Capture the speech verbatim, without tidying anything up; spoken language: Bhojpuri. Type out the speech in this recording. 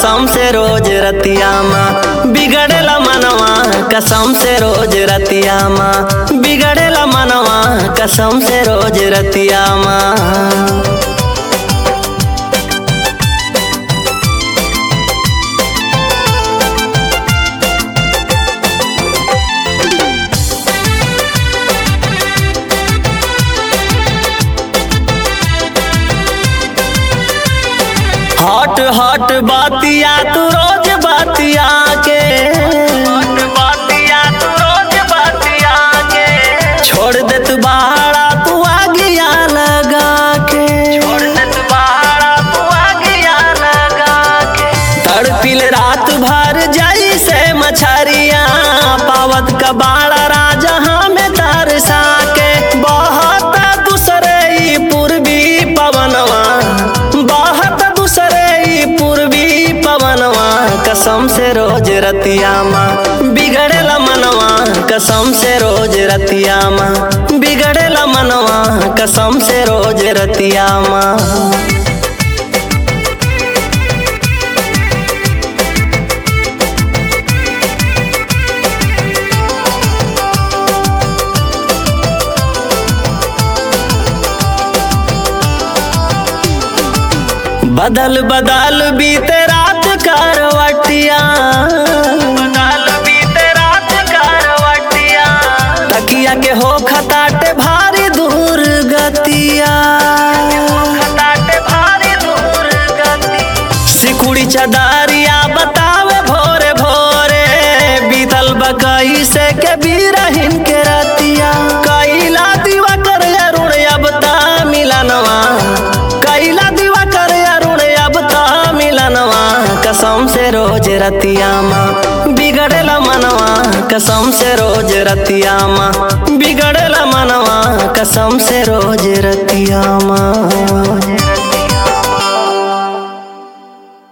कसम से रोज रतिया माँ बिगड़ेला मनवा कसम से रोज रतिया माँ बिगड़ेला मनवा कसम से रोज रतिया माँ। हॉट हॉट बातिया तू रोज बातिया के हॉट बातिया तू रोज बातिया के छोड़ दे तू बाड़ा तू आगिया लगा के छोड़ दे तू बाड़ा तू आगिया लगा के तड़पिल रात भर जाई से मछरिया पावत का बाड़ा राजा हमें तरसा के बहुत दूसरे ही पूर्वी पवनवा कसम से रोज रतिया माँ बिगड़ेला मनवा कसम से रोज रतिया माँ बिगड़ेला मनवा कसम से रोज रतिया माँ। बदल बदल बीते रात करवटिया बदल बीते रात करवटिया तकिया के हो खताटे भारी दूर गतिया खताटे भारी दूर गति सिकुड़ी चदारिया बतावे भोरे भोरे बीतल बकई से के बीरहिन के रतिया कैला दीवा कर अरुण अब ता मिलनवा कैला दीवा कर कसम से रोज रतिया माँ बिगड़ेला मनवा कसम से रोज रतिया माँ बिगड़ेला मनवा कसम से रोज रतिया माँ।